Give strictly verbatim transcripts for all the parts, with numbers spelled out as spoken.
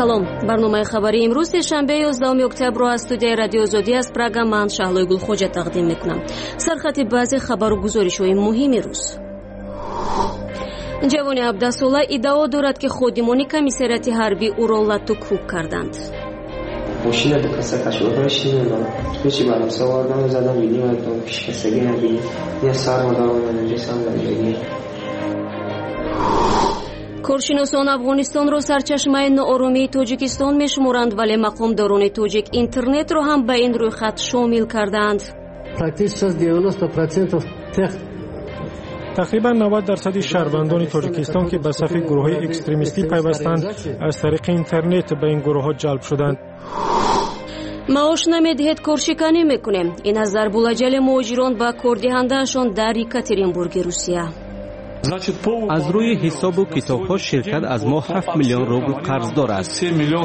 салом. барномаи хабари имрӯз сешанбе ёздаҳуми октябр аз студияи радиои озодӣ аз Прага ман Шаҳлои Гулхоҷа тақдим мекунам. Сархати баъзе хабару гузоришҳои муҳими рӯз. ҷавони ҳабдаҳ сола иддао дорад, ки ходимони комиссарияти ҳарбӣ ӯро латту кӯб карданд. Машина до касакаш оташ немам. Ҳечи барамса вардам задам биним айтам пишкасаги набини. Я сармадарона наҷасам наҷаги. коршиносон Афғонистонро сарчашмаи нооромии Тоҷикистон мешуморанд, вале мақомдорони тоҷик интернетро ҳам ба ин рӯйхат шомил карданд. тақрибан навад дарсади шаҳрвандони Тоҷикистон ки ба сафи гурӯҳҳои экстремистӣ пайвастанд, аз тариқи интернет ба ин гурӯҳҳо ҷалб шуданд. маош намедиҳед, коршиканӣ мекунем. ин аз зарбулаҷали муҳоҷирон ба кордиҳандаашон дар Екатеринбурги Русия. аз рӯи ҳисобу китобҳо ширкат аз мо ҳафт миллион рубл қарздор аст.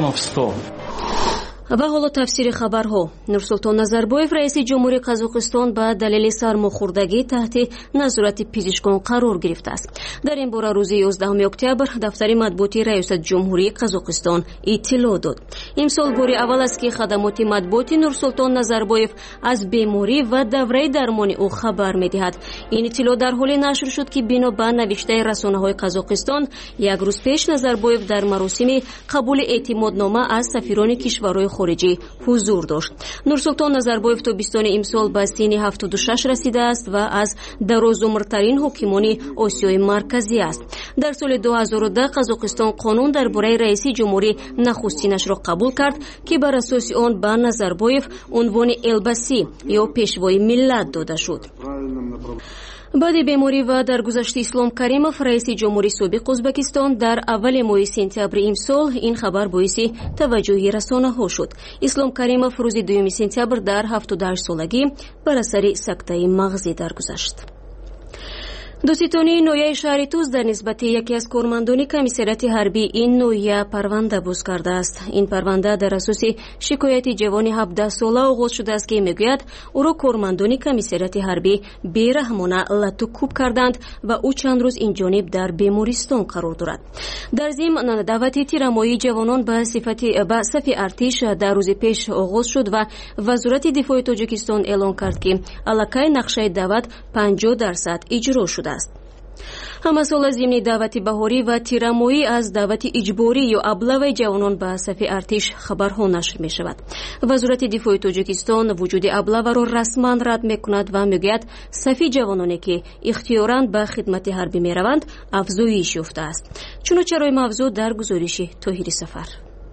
ва ҳоло тафсири хабарҳо. Нурсултон Назарбоев раиси ҷумҳурии Қазоқистон ба далели сармохӯрдагӣ таҳти назорати пизишкон қарор гирифтааст. дар ин бора рӯзи ёздаҳуми октябр дафтари матбуоти раисатҷумҳурии Қазоқистон иттилоъ дод. имсол бори аввал аст, ки хадамоти матбуоти Нурсултон Назарбоев аз беморӣ ва давраи дармони ӯ хабар медиҳад. ин иттилоъ дар ҳоле нашр шуд, ки бино ба навиштаи расонаҳои Қазоқистон як рӯз пеш Назарбоев дар маросими қабули эътимоднома аз сафирони кишварҳои хориҷӣ ҳузур дошт. Нурсултон Назарбоев тобистони имсол ба синни ҳафтоду шаш расидааст ва аз дарозумртарин ҳокимони Осиёи марказӣ аст. дар соли ду ҳазору да Қазоқистон қонун дар бораи раиси ҷумҳурӣ нахустинашро қабул кард, ки бар асоси он ба Назарбоев унвони элбасӣ ё пешвои миллат дода шуд. баъди беморӣ ва даргузашти Ислом Каримов, раиси ҷумҳурии собиқ Ӯзбекистон, дар аввали моҳи сентябри имсол ин хабар боиси таваҷҷӯҳи расонаҳо шуд. Ислом Каримов рӯзи дуюми сентябр дар ҳафтоду ҳашт солагӣ бар асари сактаи мағзӣ даргузашт. дӯститонии ноҳияи шаҳри Туз дар нисбати яке аз кормандони комиссарияти ҳарбӣ ин ноҳия парванда боз кардааст. ин парванда дар асоси шикояти ҷавони ҳабдаҳ сола оғоз шудааст, ки мегӯяд ӯро кормандони комиссарияти ҳарбӣ бераҳмона латту кӯб карданд ва ӯ чанд рӯз инҷониб дар бемористон қарор дорад. дар зимн даъвати тирамоии ҷавонон ба сифати ба сафи артиш дар рӯзи пеш оғоз шуд ва вазорати дифои Тоҷикистон эълон кард, ки аллакай нақшаи даъват панҷоҳ дарсад иҷро шуд. ҳама сола зимни даъвати баҳорӣ ва тирамоӣ аз даъвати иҷборӣ ё аблаваи ҷавонон ба сафи артиш хабарҳо нашр мешавад. вазорати дифои Тоҷикистон вуҷуди аблаваро расман рад мекунад ва мегӯяд сафи ҷавононе ки ихтиёран ба хидмати ҳарбӣ мераванд афзоиш ёфтааст. чуночарои мавзӯъ дар гузориши Тоҳири Сафар.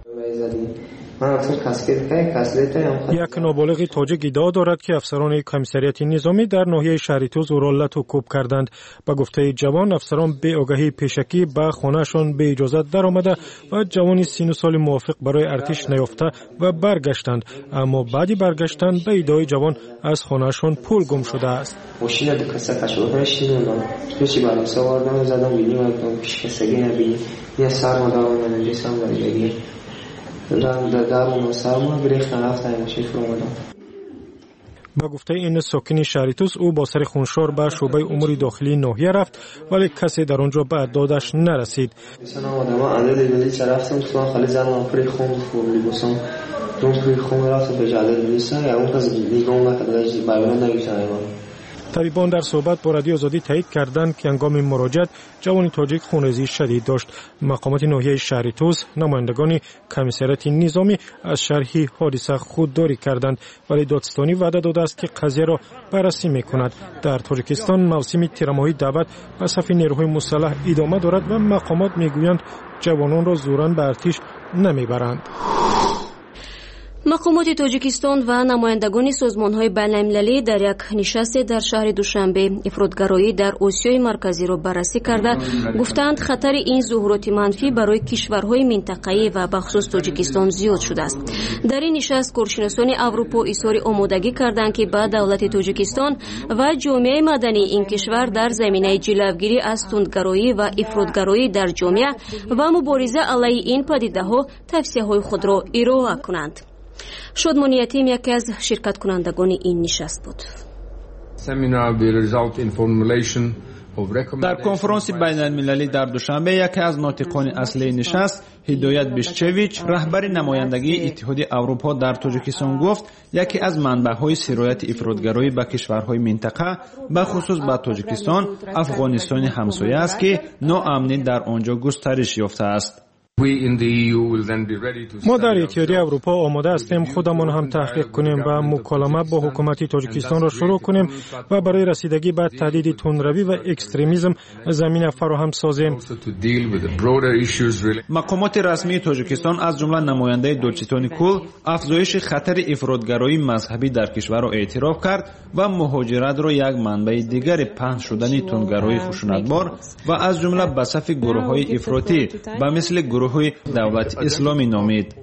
як ноболиғи тоҷик иддао дорад, ки афсарони комиссарияти низомӣ дар ноҳияи шаҳри Туз ӯро латту кӯб карданд. ба гуфтаи ҷавон, афсарон беогаҳии пешакӣ ба хонаашон беиҷозат даромада ва ҷавони сину соли мувофиқ барои артиш наёфта ва баргаштанд. аммо баъди баргаштан ба иддаои ҷавон аз хонаашон пул гум шудааст. ба гуфтаи ин сокини шаҳри Туз, ӯ бо сари хуншор ба шӯъбаи умури дохилии ноҳия рафт, вале касе дар он ҷо ба додаш нарасид. табибон дар суҳбат бо радиои озодӣ таъкид карданд, ки ҳангоми муроҷиат ҷавони тоҷик хунрезии шадид дошт. мақомоти ноҳияи шаҳри Туз, намояндагони комиссарияти низомӣ аз шарҳи ҳодиса худдорӣ карданд, вале додистонӣ ваъда додааст, ки қазияро баррасӣ мекунад. дар Тоҷикистон мавсими тирамоҳии даъват ба сафи нерӯҳои мусаллаҳ идома дорад ва мақомот мегӯянд ҷавононро зӯран ба артиш намебаранд. мақомоти Тоҷикистон ва намояндагони созмонҳои байналмилалӣ дар як нишасте дар шаҳри Душанбе ифротгароӣ дар Осиёи марказиро баррасӣ карда гуфтанд, хатари ин зуҳуроти манфӣ барои кишварҳои минтақаӣ ва бахусус Тоҷикистон зиёд шудааст. дар ин нишаст коршиносони Аврупо изҳори омодагӣ карданд, ки ба давлати Тоҷикистон ва ҷомеаи мадании ин кишвар дар заминаи ҷилавгирӣ аз тундгароӣ ва ифротгароӣ дар ҷомеа ва мубориза алайҳи ин падидаҳо тавсияҳои худро ироа кунанд. Шодмони Ятим яке аз ширкаткунандагони ин нишаст буд. Seminar will result in formulation در کنفرانس بین المللی در دوشنبه یکی از ناطقان اصلی نشست هدایت بیشچویچ رهبر نمایندگی اتحاد اروپا در تاجیکستان گفت یکی از منبع‌های سرایت افراطگرایی به کشورهای منطقه به خصوص به تاجیکستان افغانستان همسایه است که ناامنی در آنجا گسترش یافته است. ما در اتحاد اروپا آماده هستیم خودمان هم تحقیق کنیم و مکالمه با حکومت تاجیکستان را شروع کنیم و برای رسیدگی به تهدید تندروی و اکستریمیسم زمینه فراهم سازیم. مقامات رسمی تاجیکستان از جمله نماینده دولچستان کل افزایش خطر افراطگرایی مذهبی در کشور را اعتراف کرد و مهاجرت را یک منبع دیگر پهن شدن تندگرایی خشونتبار و از جمله به صف گروه‌های افراطی به مثل گروه های دولت اسلامی نامید.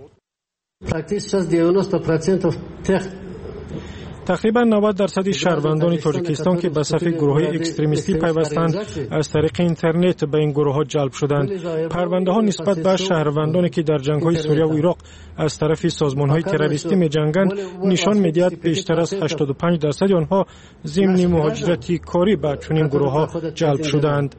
تقریبا نود درصد شهروندان تاجیکستان که به صف گروه‌های اکستریمیستی پیوستند از طریق اینترنت به این گروه‌ها جلب شدند. پرونده‌ها نسبت به شهروندانی که در جنگ‌های سوریه و عراق از طرف سازمان‌های تروریستی می‌جنگند نشان می‌دهد بیشتر از هشتاد و پنج درصد آنها ضمن مهاجرتی کاری به چنین گروه‌ها جلب شدند.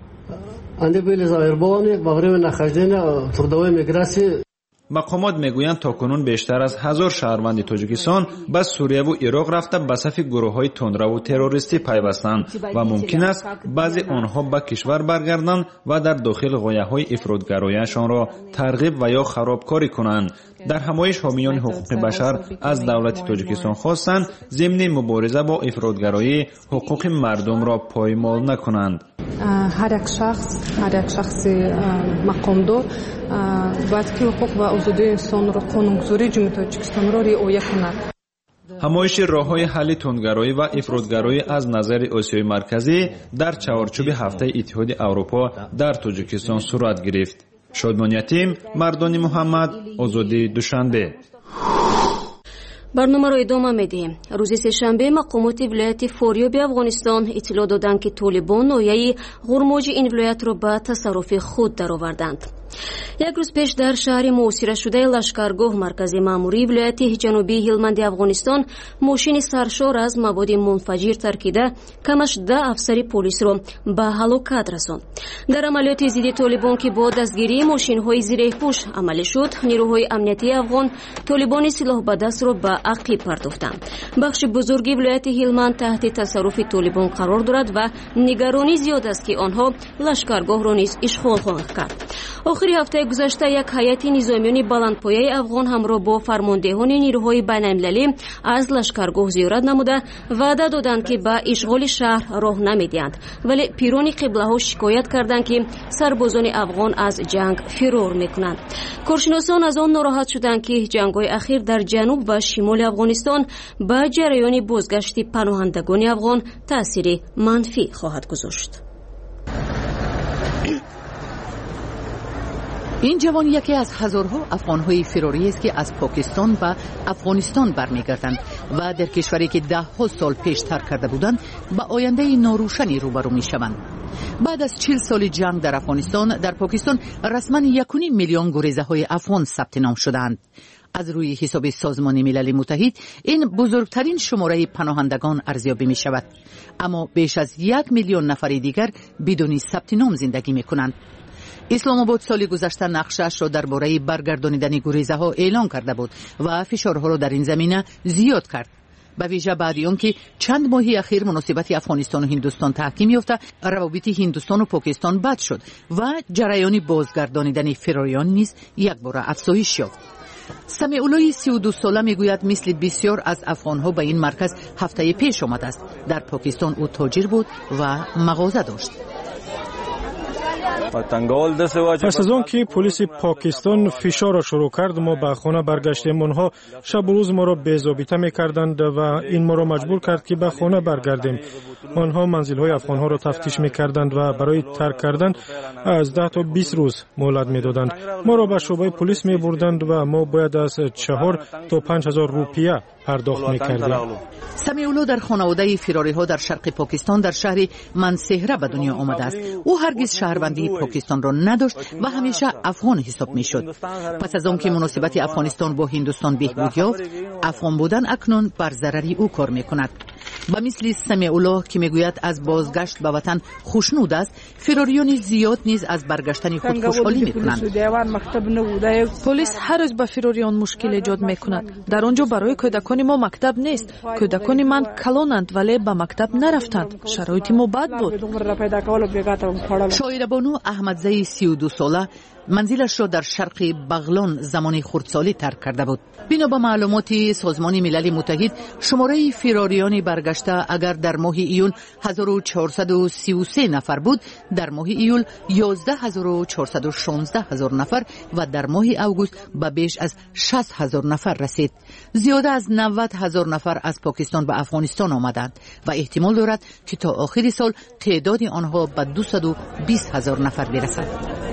مقامات میگویند تاکنون بیشتر از هزار شهروند تاجیکستان به سوریه و عراق رفته به صف گروه‌های تندرو و تروریستی پیوستند و ممکن است بعضی آنها به کشور برگردند و در داخل غایه‌های افراطگرایی‌شان را ترغیب و یا خرابکاری کنند. در همایش حامیان حقوق بشر از دولت تاجیکستان خواستند ضمن مبارزه با افراطگرایی حقوق مردم را پایمال نکنند. هر یک شخص هر یک شخص مقامدار باید که حقوق و آزادی انسان را قانونگذاری جمهوری تاجیکستان را رعایت کند. همایش راه‌های حل تندگرایی و افراطگرایی از نظر آسیای مرکزی در چهارچوب هفته اتحاد اروپا در تاجیکستان صورت گرفت. شادمان یتیم، مردان محمد، آزادی دوشنبه. برنامه را ادامه میدیم. روز سه‌شنبه مقامات ولایت فاریاب افغانستان اطلاع دادند که طالبان ناحیه غرماج این ولایت را به تصرف خود درآوردند. یک روز پیش در شهر محاصره شده لشکرگاه مرکزی ماموری ولایت جنوبی هلمند افغانستان ماشین سرشار از مواد منفجر ترکیده کمش ده افسر پلیس را به هلاکت رساند. در عملیات ضد طالبان که با دستگیری ماشین‌های زیره‌پوش عملی شد، نیروهای امنیتی افغان طالبان سلاح به دست را به عقب پرداختند. بخش بزرگی ولایت هلمند تحت تصرف طالبان قرار دارد و نگرانی زیاد است که آنها لشکرگاه را نیز اشغال خواهند کرد. آخر هفته گذشته یک هیئت نظامیان بلندپایه افغان همراه با فرماندهان نیروهای بین‌المللی از لشکرگاه زیارت نموده وعده دادند که به اشغال شهر راه نمیدهند، ولی پیران قبله‌ها شکایت کردند که سربازان افغان از جنگ فرار میکنند. کارشناسان از آن ناراحت شدند که جنگ‌های اخیر در جنوب و شمال افغانستان به جریان بازگشت پناهندگان افغان تأثیر منفی خواهد گذاشت. این جوان یکی از هزارها افغان‌های فراری است که از پاکستان و افغانستان برمیگردند و در کشوری که ده ها سال پیش ترک کرده بودند با آینده ناروشنی روبرو می‌شوند. بعد از چهل سال جنگ در افغانستان، در پاکستان رسما یک و نیم میلیون گریزه‌های افغان ثبت نام شدند. از روی حساب سازمان ملل متحد این بزرگترین شماره پناهندگان ارزیابی می شود، اما بیش از یک میلیون نفر دیگر بدون ثبت نام زندگی می کنند. اسلام آباد سال گذشته نقشش را درباره برگردانیدن گریزه ها اعلان کرده بود و فشارها را در این زمینه زیاد کرد. به ویژه بعد از آنکه چند ماهی اخیر مناسبت افغانستان و هندوستان تحکیم یافته، روابط هندوستان و پاکستان بد شد و جریان بازگردانیدن فراریان نیز یک بار افزایش یافت. سمیع الله سی و دو ساله میگوید مثل بسیار از افغانها به این مرکز هفته پیش آمده است. در پاکستان او تاجر بود و مغازه داشت. پس از آن که پلیس پاکستان فشار را شروع کرد، ما به خانه برگشتیم. آنها شب و روز ما را بی‌ضابطه می‌کردند و این ما را مجبور کرد که به خانه برگردیم. آنها منزل‌های افغان‌ها را تفتیش می‌کردند و برای ترک کردن از ده تا بیست روز مهلت می‌دادند. ما را به شعبه پلیس می‌بردند و ما باید از چهار تا پنج هزار روپیه پرداخت می‌کردیم. سمیع الله در خانواده فراری‌ها در شرق پاکستان در شهر منسهره به دنیا آمده است. او هرگز شهروندی پاکستان را نداشت و همیشه افغان حساب می‌شد. پس از آنکه مناسبت افغانستان با هندوستان بهبود یافت، افغان بودن اکنون بر ضرری او کار می‌کند. و مثل سمیع الله که میگوید از بازگشت به وطن خوشنود است، فراریان زیاد نیز از برگشتن خود خوشحالی میکنند. پلیس هر روز به فراریان مشکل ایجاد میکند. در آنجا برای کودکان ما مکتب نیست. کودکان من کلانند ولی به مکتب نرفتند. شرایط ما بد بود. شاعر بانو احمدزی سی و دو ساله منزلش را در شرق بغلان زمان خردسالی ترک کرده بود. بنا به معلومات سازمان ملل متحد، شماره فراریان برگشته اگر در ماه ایول هزار و چهارصد و سی و سه نفر بود، در ماه ایول یازده هزار و چهارصد و شانزده هزار نفر و در ماه اوگوست به بیش از شصت هزار نفر رسید. زیاده از نود هزار نفر از پاکستان به افغانستان آمدند و احتمال دارد که تا آخر سال تعداد آنها به دویست و بیست هزار نفر برسد.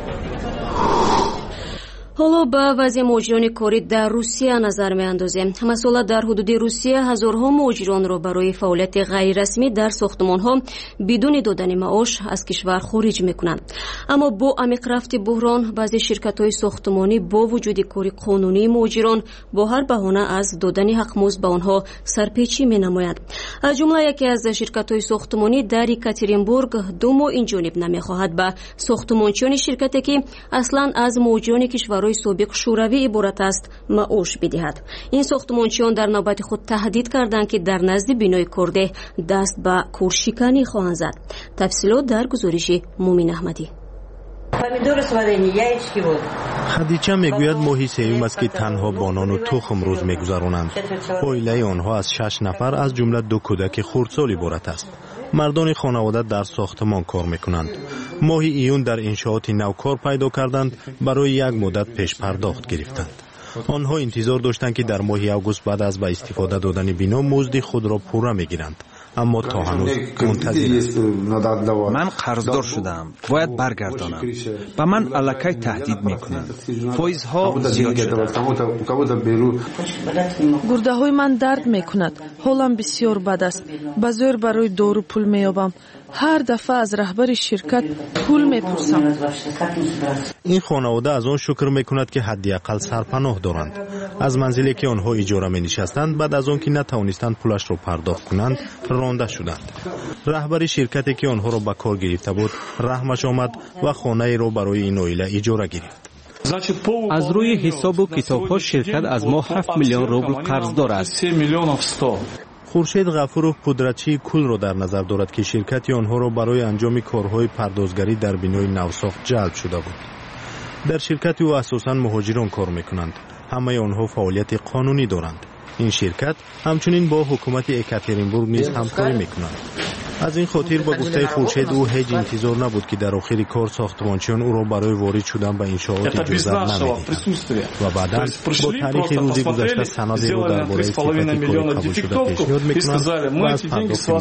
حالا به وضع مهاجران کاری در روسیه نظر می‌اندازیم. مسئولات در حدود روسیه هزارها مهاجران را برای فعالیت غیر رسمی در ساختمان‌ها بدون دادن معاش از کشور خارج می‌کنند. اما با عمیق رفت بحران، بعضی شرکت‌های ساختمانی با وجود کاری قانونی مهاجران با هر بهانه از دادن حق مزد به آنها سرپیچی می‌نمایند. از جمله یکی از شرکت‌های ساختمانی در یکاترینبورگ دو ماه این جانب نمی‌خواهد به ساختمانچیان شرکتی که اصلاً از مهاجران کشور سابق شوروی عبارت است معاش بدهد. این ساختمانچیان در نوبت خود تهدید کردند که در نزد بینای کرده دست به کورشکنی خواهند زد. تفصیلات در گزارش مومین احمدی. خدیجه میگوید ماهی سیوم است که تنها بانان و تخم روز میگذرانند. عائله آنها از شش نفر از جمله دو کودک خردسال عبارت است. مردان خانواده در ساختمان کار میکنند. ماه ایون در انشاءات نو کار پیدا کردند، برای یک مدت پیش پرداخت گرفتند. آنها انتظار داشتند که در ماه اوگوست بعد از به استفاده دادن بنا مزد خود را پوره میگیرند، اما تا هنوز منتظر. من قرضدار شدم، باید برگردانم. به من الکی تهدید میکنند. فایزها زیاد شده. گرده های من درد میکند. حالم بسیار بد است. به زور برای دارو پول میابم. هر دفعه از رهبر شرکت پول میپرسم. این خانواده از آن شکر میکند که حداقل سرپناه دارند. از منزلی که آنها اجاره می نشستند، بعد از آن که نتوانستند پولش را پرداخت کنند رانده شدند. رهبر شرکتی که آنها را به کار گرفته بود رحمش آمد و خانه را برای این عائله اجاره گرفت. از روی حساب و کتاب‌ها شرکت از ما هفت میلیون روبل قرضدار است. خورشید غفورов پودرچی کل را در نظر دارد که شرکت آنها را برای انجام کارهای پردازگری در بنای نوساخت جلب شده بود. در شرکت او اساساً مهاجران کار میکنند. همه آنها فعالیت قانونی دارند. این شرکت همچنین با حکومت یکاترینبورگ نیز همکاری میکنند. از این خاطر با گفته خورشید او هیچ انتظار نبود که در آخر کار ساختمانچیان او را برای وارد شدن به انشاءات اجازه نمیدهند و بعدا با تاریخ روزی گذشته سندی را درباره صفت کاری قبول شده پیشنهاد میکنند و از پرداخت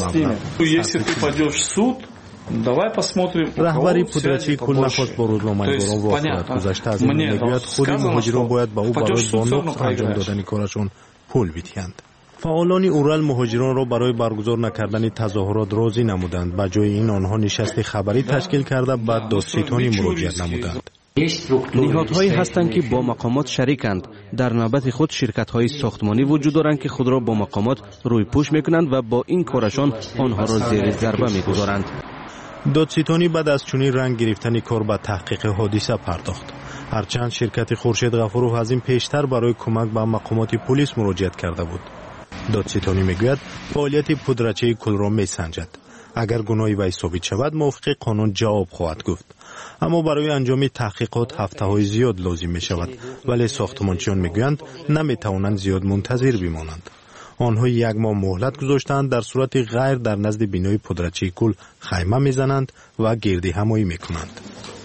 مبلغ رهبری پودرچی کل نخواست با روزنامه‌نگاران واقعیت گذشته از این میگوید خود مهاجران باید به او برای با نقص انجام دادن کارشون پول بدهند. فعالان اورال مهاجران را برای برگزار نکردن تظاهرات راضی نمودند. به جای این آنها نشست خبری تشکیل کرده بعد دادستانی مراجعه نمودند. نهادهایی هستند که با مقامات شریکند. در نوبت خود شرکت‌های ساختمانی وجود دارند که خود را با مقامات روی پوش میکنند و با این کارشان آنها را زیر ضربه میگذارند. دادستانی بعد از چنین رنگ گرفتن کار به تحقیق حادثه پرداخت. هرچند شرکت خورشید غفورov از این پیشتر برای کمک به مقامات پلیس مراجعه کرده بود. دادستانی میگوید فعالیت پودرچی کل را میسنجد. اگر گناهی وی ثابت شود موافق قانون جواب خواهد گفت. اما برای انجام تحقیقات هفته‌های زیاد لازم می شود، ولی ساختمانچیان میگویند نمیتوانند زیاد منتظر بمانند. آنها یک ماه مهلت گذاشتند، در صورت غیر در نزد بینای پودرچی کل خیمه میزنند و گردی همایی میکنند.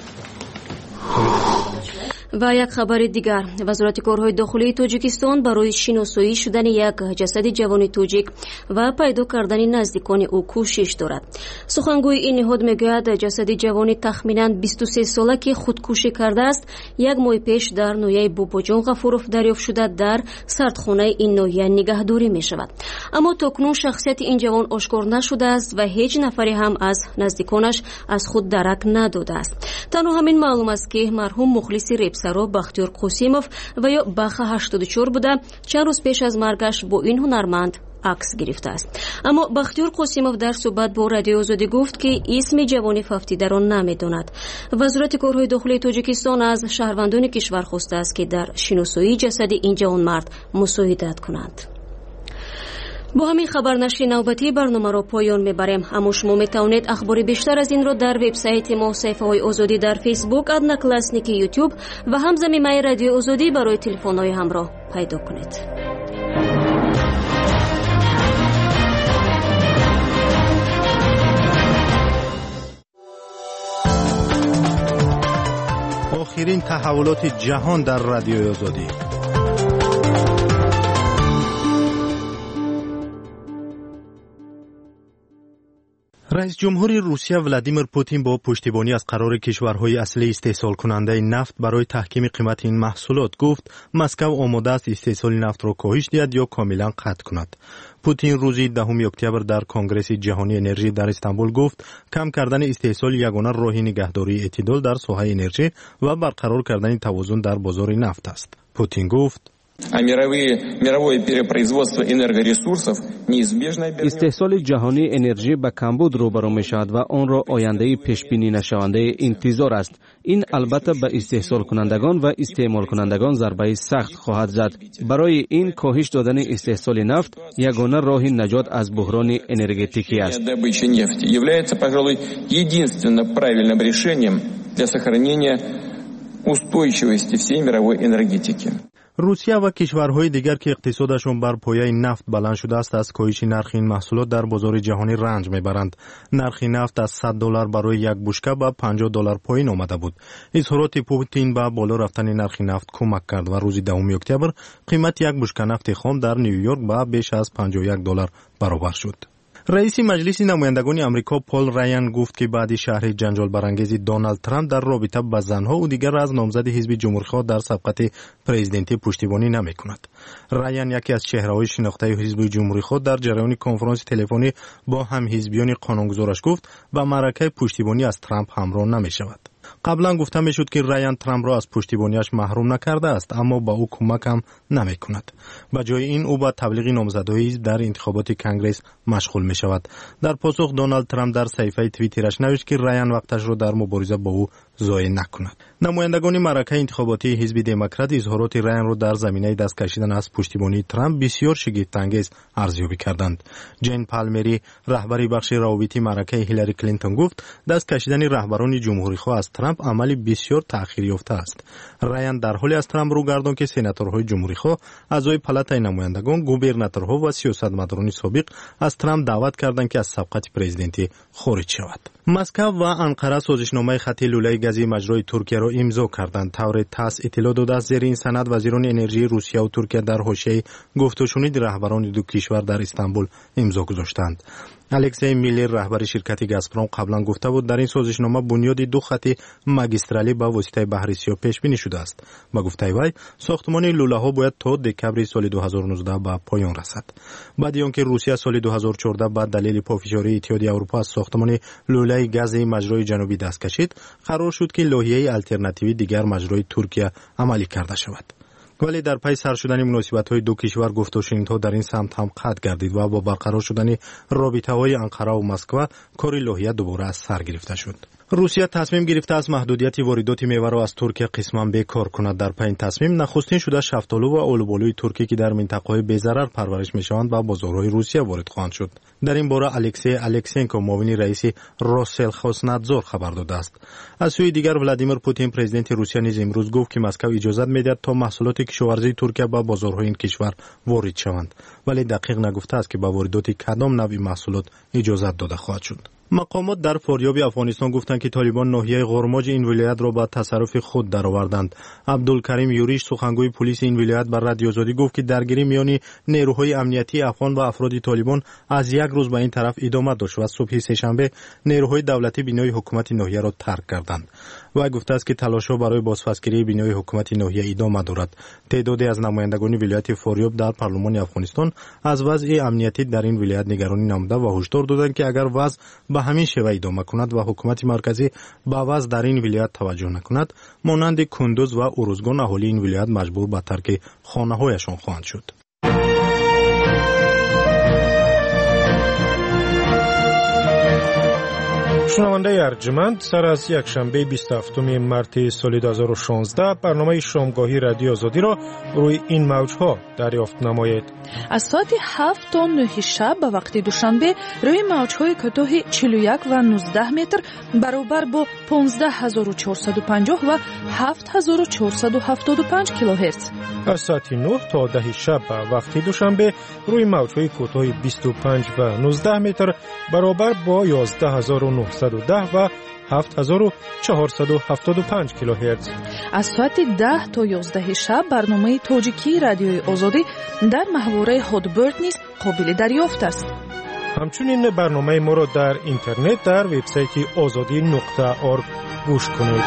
و یک خبر دیگر، وزارت کارهای داخلی تاجیکستان برای شناسایی شدن یک جسد جوان تاجیک و پیدا کردن نزدیکان او کوشش دارد. سخنگوی این نهاد میگوید جسد جوان تخمینا بیست و سه ساله که خودکشی کرده است یک ماه پیش در ناحیه باباجان غفورov دریافت شده در سردخانه این ناحیه نگهداری می شود. اما تاکنون شخصیت این جوان آشکار نشده است و هیچ نفری هم از نزدیکانش از خود درک نداده است. تنها همین معلوم است که مرحوم مخلص ریبسرا بختیار قاسیمов و یا بخ هشتاد و چهار بوده چند روز پیش از مرگش با این هنرمند عکس گرفته است. اما بختیار قاسمов در صحبت با رادیو آزادی گفت که اسم جوان ففتیده را نمیداند. وزارت کارهای داخلی تاجیکستان از شهروندان کشور خواسته است که در شناسایی جسد این جوانمرد مساعدت کنند. با همین خبرنشر نوبتی برنامه را پایان میبریم. اما شما میتوانید اخبار بیشتر از این را در وبسایت ما، صفحه های آزادی در فیسبوک، ادناکلاسنیک یوتیوب و همزمینه رادیو آزادی برای تلفن های همراه پیدا کنید. آخرین تحولات جهان در رادیو آزادی. رئیس جمهور روسیه ولادیمیر پوتین با پشتیبانی از قرار کشورهای اصلی استحصال کننده نفت برای تحکیم قیمت این محصولات گفت مسکو آماده است استحصال نفت را کاهش دهد یا کاملا قطع کند. پوتین روز دهم اکتبر در کنگره جهانی انرژی در استانبول گفت کم کردن استحصال یگانه راه نگهداری اعتدال در ساحه انرژی و برقرار کردن توازن در بازار نفت است. پوتین گفت استحصال جهانی انرژی به کمبود روبرو می شود و آن را آینده پیش بینی نشونده انتظار است. این البته به استحصال کنندگان و استعمال کنندگان ضربه سخت خواهد زد. برای این کاهش دادن استحصال نفت یگانه راه نجات از بحران انرژتیکی است. روسیه و کشورهای دیگر که اقتصادشون بر پایه نفت بلند شده است از کاهش نرخ این محصولات در بازار جهانی رنج میبرند. نرخ نفت از صد دلار برای یک بشکه به پنجاه دلار پایین آمده بود. اظهارات پوتین به بالا رفتن نرخ نفت کمک کرد و روز دهم اکتبر قیمت یک بشکه نفت خام در نیویورک به بیش از پنجاه و یک دلار برابر شد. رئیس مجلس نمایندگان امریکا پال رایان گفت که بعد شرح جنجال برانگیز دونالد ترامپ در رابطه با زنها او دیگر از نامزد حزب جمهوری‌خواه در سبقت پرزیدنتی پشتیبانی نمی‌کند. رایان یکی از چهره‌های شناخته حزب جمهوری‌خواه در جریان کنفرانس تلفنی با هم حزبیان قانونگذارش گفت با معرکه پشتیبانی از ترامپ همراه نمی‌شود. قبلا گفته میشد که رایان ترامپ را از پشتیبانیش محروم نکرده است اما با او کمک هم نمی کند. به جای این او با تبلیغ نامزدهای حزب در انتخابات کنگره مشغول می شود. در پاسخ دونالد ترامپ در صفحه توییترش نوشت که رایان وقتش را در مبارزه با او ضایع نکند. نمایندگان معرکه انتخاباتی حزب دموکرات اظهارات رایان را در زمینه دست کشیدن از پشتیبانی ترامپ بسیار شگفت‌انگیز ارزیابی کردند. جین پالمری رهبر بخش روابط معرکه هیلاری کلینتون گفت دست کشیدن رهبران جمهوری‌خواه از ترامپ عملی بسیار تأخیر یافته است. رایان در حالی از ترامپ رو گرداند که سناتورهای جمهوری‌خواه، اعضای پالاتای نمایندگان، گوبرناتورها و سیاستمداران سابق از ترامپ دعوت کردند که از سبقت پرزیدنتی خارج شود. مسکو و انقره سازشنامه خط لوله گازی مجرای ترکیه را امضا کردند. طور تاس اطلاع داده است زیر این سند وزیران انرژی روسیه و ترکیه در حاشیه گفت‌وشنود رهبران دو کشور در استانبول امضا گذاشتند. الکسی میلر رهبر شرکت گازپروم قبلا گفته بود در این سازشنامه بنیاد دو خط ماگیسترالی با واسطه بحر سیاه پیش بینی شده است. با گفته وی ساختمان لوله ها باید تا دکمبر سال دو هزار و نوزده به پایان رسد. بعد اینکه روسیه سال دو هزار و چهارده بعد دلیل پافشاری اتحادیه اروپا از ساختمان لوله گاز مجرای جنوبی دست کشید، قرار شد که لایحه آلترناتیوی دیگر مجرای ترکیه عملی کرده شود. ولی در پی سر شدن مناسبت‌های دو کشور گفت و شنیدها در این سمت هم قطع گردید و با برقرار شدن رابطه‌های انقره و مسکو کار لایحه دوباره از سر گرفته شد. روسیه تصمیم گرفته است محدودیت واردات میوه را از ترکیه قسماً بیکار کند. در پی این تصمیم نخستین شده شفتالو و آلوبالوی ترکی که در منطقه‌های بی‌ضرر پرورش می‌شوند به بازارهای روسیه وارد خواهند شد. در این باره الکسی الکسنکو معاون رئیس روسلخوزنادزور خبر داده است. از سوی دیگر ولادیمیر پوتین پرزیدنت روسیه نیز امروز گفت که مسکو اجازه می‌دهد تا محصولات کشاورزی ترکیه به بازارهای این کشور وارد شوند، ولی دقیق نگفته است که به واردات کدام نوع محصولات اجازه داده خواهد شد. مقامات در فاریاب افغانستان گفتند که طالبان ناحیه قرماج این ولایت را به تصرف خود درآوردند. عبدالکریم یوریش سخنگوی پلیس این ولایت بر رادیو آزادی گفت که درگیری میان نیروهای امنیتی افغان و افراد طالبان از یک روز به این طرف ادامه داشت و صبح سه‌شنبه نیروهای دولتی بنای حکومت ناحیه را ترک کردند. و گفته است که تلاش‌ها برای بازپسگیری بنای حکومت ناحیه ادامه دارد. تعدادی از نمایندگان ولایت فاریاب در پارلمان افغانستان از وضع امنیتی در این ولایت نگرانی نموده و هشدار دادند که اگر وضع به همین شیوه ادامه کند و حکومت مرکزی به وضع در این ولایت توجه نکند، مانند کندوز و اروزگان اهالی این ولایت مجبور به ترک خانه‌هایشان خواهند شد. شنونده ارجمند، سر از یک شنبه بیست و هفتم مارس سال دو هزار و شانزده برنامه شامگاهی رادیو آزادی را روی این موجها دریافت نمایید. از ساعت هفت تا نه شب به وقت دوشنبه روی موجهای کوتاه چهل و یک و نوزده متر برابر با پانزده هزار و چهارصد و پنجاه و هفت هزار و چهارصد و هفتاد و پنج کیلوهرتز. از ساعت نه تا ده شب به وقت دوشنبه روی موجهای کوتاه بیست و پنج و نوزده متر برابر با یازده هزار و نهصد و ده و هفت هزار و چهارصد و هفتاد و پنج کیلوهرتز. از ساعت ده تا یازده شب برنامه تاجیکی رادیوی آزادی در محوره هادبرد نیز قابل دریافت است. همچنین برنامه ما را در اینترنت در وبسایت آزادی نقطه org گوش کنید.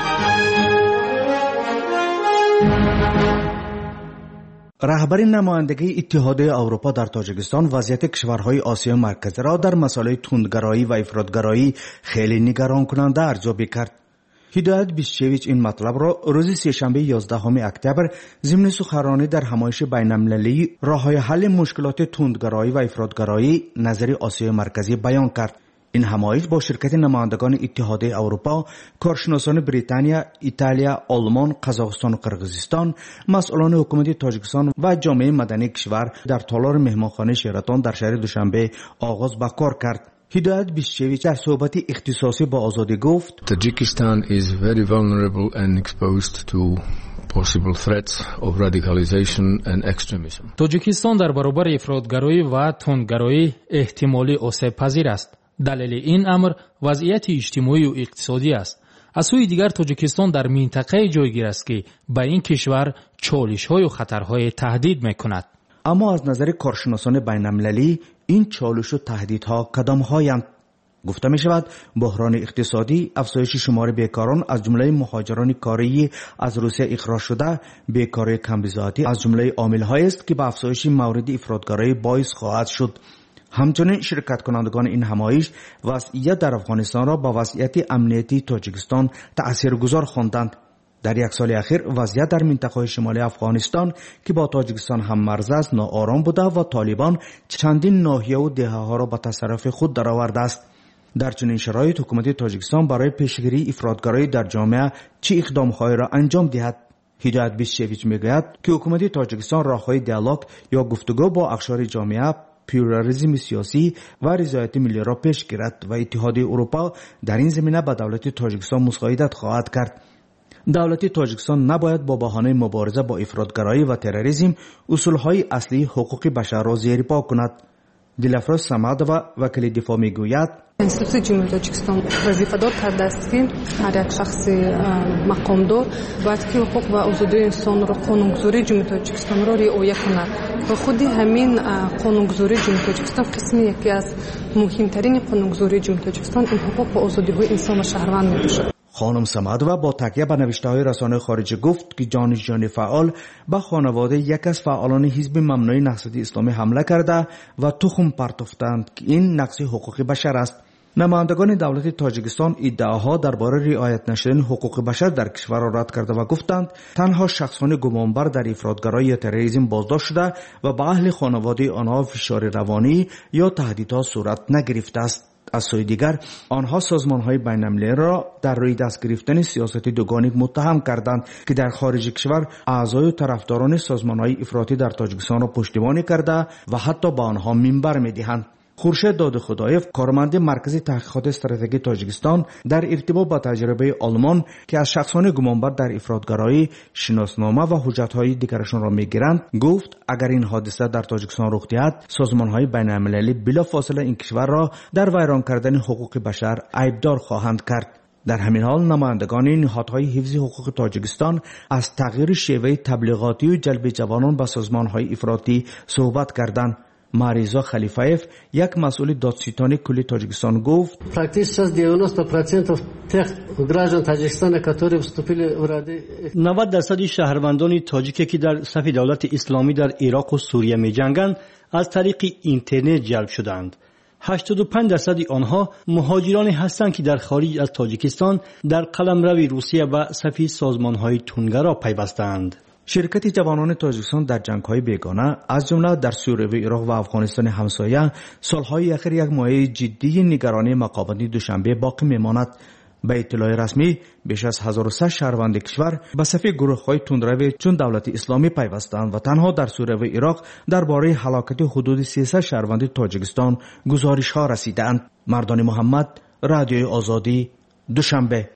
رهبر نمایندگی اتحادیه اروپا در تاجیکستان وضعیت کشورهای آسیا مرکزی را در مسائل تندگرایی و افراطگرایی خیلی نگران کننده ارزیابی کرد. هدایت بیشچویچ این مطلب را روز سه‌شنبه یازدهم اکتبر ضمن سخنرانی در همایش بین‌المللی راه‌های حل مشکلات تندگرایی و افراطگرایی نظری آسیا مرکزی بیان کرد. این همایش با شرکت نمایندگان اتحادیه اروپا، کارشناسان بریتانیا، ایتالیا، آلمان، قزاقستان و قرقیزستان، مسئولان حکومت تاجیکستان و جامعه مدنی کشور در تالار مهمانخانه شراتون در شهر دوشنبه آغاز به کار کرد. هدایت بیشچویچ در صحبت اختصاصی با آزادی گفت: Tajikistan is very vulnerable and exposed to possible threats of radicalization and extremism. تاجیکستان در برابر افراطگرایی و تندگرایی احتمالی آسیب پذیر است. دلیل این امر وضعیت اجتماعی و اقتصادی است. از سوی دیگر تاجیکستان در منطقه جایگیر است که به این کشور چالش‌های و خطرهای تهدید می‌کند. اما از نظر کارشناسان بین‌المللی این چالش و تهدیدها کدام‌هایند؟ گفته می شود بحران اقتصادی، افزایش شمار بیکاران از جمله مهاجران کاری از روسیه اخراج شده، بیکاری کمبزاتی از جمله عامل‌هایی است که به افزایش مورد افراطگرایی باعث خواهد شد. همچنین شرکت کنندگان این همایش وضعیت در افغانستان را با وضعیت امنیتی تاجیکستان تأثیرگذار خواندند. در یک سال اخیر وضعیت در منطقه شمالی افغانستان که با تاجیکستان هم مرز است ناآرام بوده و طالبان چندین ناحیه و دهه ها را به تصرف خود درآورده است. در چنین شرایط حکومت تاجیکستان برای پیشگیری افراطگرایی در جامعه چه اقدام‌هایی را انجام دهد؟ هدایت بیشچویچ میگوید که حکومت تاجیکستان راه‌های دیالوگ یا گفتگو با اقشار جامعه، پلورالیسم سیاسی و رضایت ملی را پیش گیرد و اتحادیه اروپا در این زمینه به دولت تاجیکستان مساعدت خواهد کرد. دولت تاجیکستان نباید با بهانه مبارزه با افراطگرایی و تروریسم اصولهای اصلی حقوق بشر را زیرپا کند. دلفروز سمادова وکیل دفاع میگوید: Конституция Ҷумҳурии Тоҷикистон вазифадор кардааст ки ҳар як шахси мақомдор бояд ки ҳуқуқ ва озодии инсонро қонунгузории Ҷумҳурии Тоҷикистонро риоя кунад ва худи ҳамин қонунгузории Ҷумҳурии Тоҷикистон қисми яке аз муҳимтарини қонунгузории Ҷумҳурии Тоҷикистон ин ҳуқуқ ва озодиҳои инсон ва шаҳрванд мебошад. خانم سمادова با تکیه به نوشته‌های رسانه‌های خارجی گفت که دانشجویان فعال به خانواده یک از فعالان حزب ممنوع نهضت اسلامی حمله کرده و تخم پرتافتند که این نقض حقوق بشر است. نمایندگان دولت تاجیکستان ادعاها درباره رعایت نشدن حقوق بشر در کشور را رد کرده و گفتند تنها شخصان گمانبر در افراطگرایی یا تروریسم بازداشت شده و به اهل خانواده آنها فشار روانی یا تهدیدها صورت نگرفته است. از سوی دیگر آنها سازمان‌های بین‌المللی را در روی دست گرفتن سیاست دوگانه متهم کردند که در خارج کشور اعضای و طرفداران سازمان‌های افراطی در تاجیکستان را پشتیبانی کرده و حتی به آنها منبر می‌دهند. خورشید دادخدایف کارمند مرکز تحقیقات استراتژیک تاجیکستان در ارتباط با تجربه آلمان که از شخصان گمانبر در افراطگرایی شناسنامه و حجت‌های دیگرشان را می‌گیرند گفت اگر این حادثه در تاجیکستان رخ دهد سازمان‌های بین‌المللی بلافاصله این کشور را در ویران کردن حقوق بشر عیبدار خواهند کرد. در همین حال نمایندگان نهادهای حفظ حقوق تاجیکستان از تغییر شیوه تبلیغاتی و جلب جوانان به سازمان‌های افراطی صحبت کردند. ماریزا خلیفایف یک مسئول دادستانی کلی تاجیکستان گفت نود درصد شهروندان تاجیکی که در صف دولت اسلامی در عراق و سوریه می جنگند از طریق اینترنت جلب شدند. هشتاد و پنج درصد آنها مهاجرانی هستند که در خارج از تاجیکستان در قلمرو روسیه و صف سازمان‌های تندگرا پیوستند. شرکت جوانان تاجیکستان در جنگ‌های بیگانه از جمله در سوریه و عراق و افغانستان همسایه سالهای اخیر یک مایه جدی نگرانی مقامات دوشنبه باقی میماند. به اطلاع رسمی بیش از هزار و صد شهروند کشور به صف گروه‌های تندرو چون دولت اسلامی پیوستند و تنها در سوریه و عراق درباره هلاکت حدود سیصد شهروند تاجیکستان گزارش‌ها رسیدند. مردان محمد، رادیوی آزادی، دوشنبه.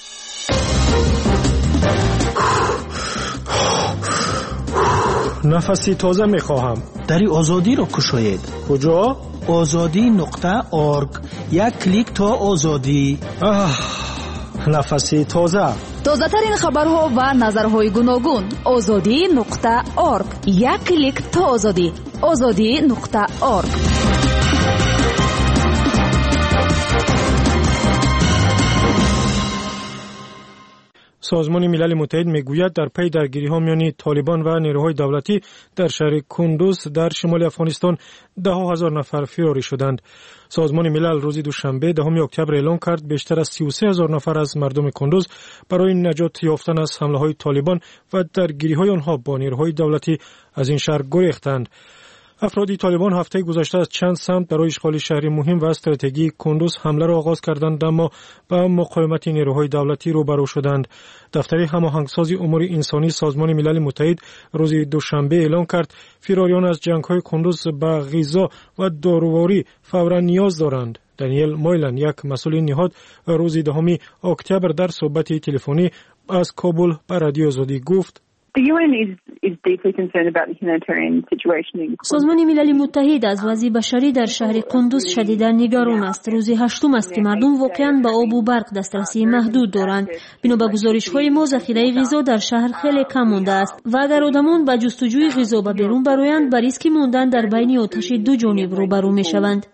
نفسی تازه میخواهم. دری آزادی را کشاید. کجا؟ آزادی نقطه ارگ. یک کلیک تا آزادی. آه، نفسی تازه. تازه ترین خبرها و نظرهای گوناگون. آزادی نقطه ارگ. یک کلیک تا آزادی. آزادی نقطه ارگ. سازمان ملل متحد میگوید در پی درگیری‌ها میان طالبان و نیروهای دولتی در شهر کندوز در شمال افغانستان ده هزار نفر فراری شدند. سازمان ملل روز دوشنبه دهم اکتبر اعلام کرد بیشتر از سی و سه هزار نفر از مردم کندوز برای نجات یافتن از حمله‌های طالبان و درگیری‌های آنها با نیروهای دولتی از این شهر گریختند. افرادی طالبان هفته گذشته از چند سمت برای اشغال شهری مهم و استراتژی کندوز حمله را آغاز کردند، اما با مقاومت نیروهای دولتی روبرو شدند. دفتر هماهنگسازی امور انسانی سازمان ملل متحد روز دوشنبه اعلام کرد فراریان از جنگ‌های کندوز به غذا و داروواری فوراً نیاز دارند. دانیل مویلن، یک مسئول نهاد، روز دهم اکتبر در صحبت تلفنی از کابل به رادیو آزادی گفت: سازمان ملل متحد از وضع بشری در شهر کندوز شدیداً نگران است. روز هشتم است که مردم واقعاً به آب و برق دسترسی محدود دارند. بنا به گزارش‌های ما ذخیره غذا در شهر خیلی کم مانده است و اگر آدمان به جستجوی غذا به بیرون برآیند به ریسک ماندن در بین آتش دو جانب روبرو می‌شوند.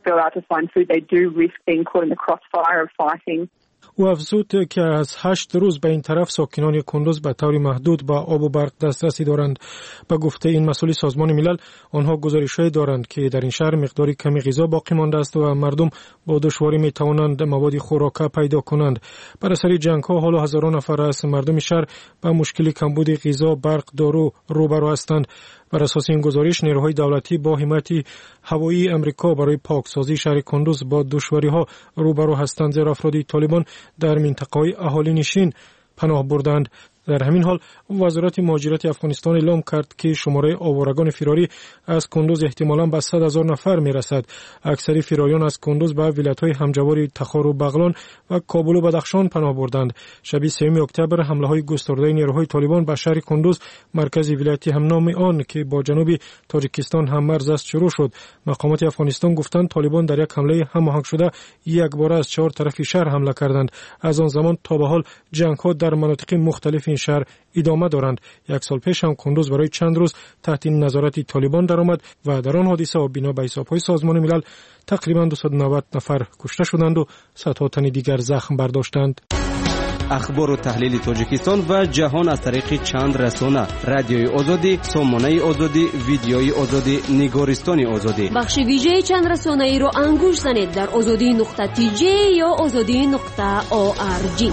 او افزود که از هشت روز به این طرف ساکنان کندوز به طور محدود با آب و برق دسترسی دارند. به گفته این مسئول سازمان ملل، آنها گزارش‌هایی دارند که در این شهر مقداری کمی غذا باقی مانده است و مردم با دشواری می توانند مواد خوراکه پیدا کنند. بر اثر جنگ‌ها حالا هزاران نفر از مردم شهر با مشکل کمبود غذا، برق، دارو روبرو هستند. بر اساس این گزارش نیروهای دولتی با حمایت هوایی امریکا برای پاکسازی شهر کندوز با دشواری‌ها روبرو هستند، زیرا افراد طالبان در منطقه‌های اهالی نشین پناه بردند. در همین حال وزارت مهاجرت افغانستان اعلام کرد که شماره آوارگان فراری از کندوز احتمالاً به صد هزار نفر میرسد. اکثر فراریان از کندوز به ولایت‌های همجوار تخار و بغلان و کابل و بدخشان پناه بردند. شب سوم اکتبر حمله‌های گسترده نیروهای طالبان به شهر کندوز، مرکز ولایت همنام آن که با جنوب تاجیکستان هم مرز است، شروع شد. مقامات افغانستان گفتند طالبان در یک حمله هماهنگ شده یک بار از چهار طرف شهر حمله کردند. از آن زمان تا به حال جنگ‌ها در مناطق مختلف این شهر ادامه دارند. یک سال پیش هم کندوز برای چند روز تحت نظارت طالبان درآمد و در آن حادثه و بنا به حساب‌های سازمان ملل تقریباً دویست و نود نفر کشته شدند و صدها تن دیگر زخم برداشتند. اخبار و تحلیل تاجیکستان و جهان از طریق چند رسانه: رادیوی آزادی، سامانه آزادی، ویدیوی آزادی، نگارستان آزادی. بخش ویژه چند رسانه ای را انگوش زنید در آزادی نقطه تی جی یا آزادی نقطه او ار جی.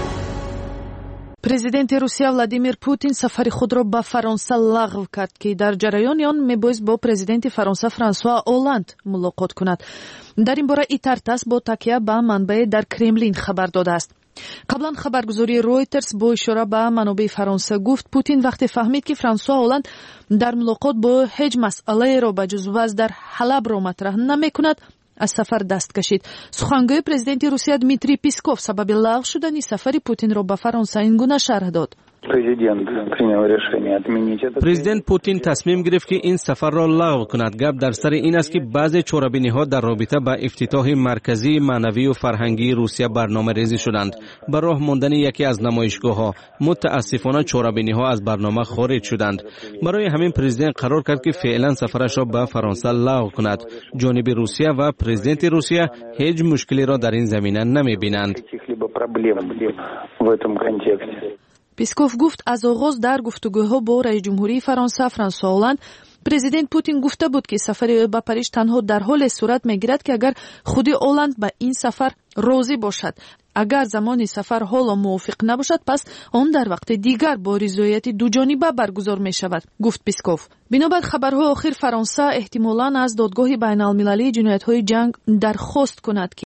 президенти русия владимир путин сафари худро ба фаронса лағв кард ки дар ҷараёни он мебоист бо президенти фаронса франсуа оланд мулоқот кунад. дар ин бора итар тас бо такя ба манбаи дар кремлин хабар додааст. қаблан хабаргузории Reuters бо ишора ба манобаи фаронса гуфт путин вақте фаҳмид ки франсуа оланд дар мулоқот бо ҳеҷ масъалаеро ба ҷуз вазъ дар ҳалабро матраҳ намекунад, از سفر دست کشید. سخنگوی پرزیدنت روسیه دمیتری پیسکوف سبب لغو شدن سفر پوتین را به فرانسه این گونه شرح داد. پرزیدنت پوتین تصمیم گرفت که این سفر را لغو کند. گپ در سر این است که بعضی چورابینی‌ها در رابطه با افتتاح مرکزی معنوی و فرهنگی روسیه برنامه‌ریزی شدند. به راه ماندن یکی از نمایشگاه‌ها متاسفانه چورابینی‌ها از برنامه خارج شدند. برای همین پرزیدنت قرار کرد که فعلا سفرش را به فرانسه لغو کند. جانب روسیه و پرزیدنت روسیه هیچ مشکلی را در این زمینه نمی‌بینند. پیسکوف گفت از آغاز در گفتگوها با رئیس جمهوری فرانسه فرانسوا هولند پرزیدنت پوتین گفته بود که سفر او به پاریس تنها در حال صورت میگیرد که اگر خود هولند به این سفر راضی باشد. агар замони сафар ҳоло мувофиқ набошад, пас он дар вақти дигар бо ризояти дуҷониба баргузор мешавад, гуфт Песков. бинобар хабарҳои охир, Фаронса эҳтимолан аз додгоҳи байналмилалии ҷиноятҳои ҷанг дархост кунад ки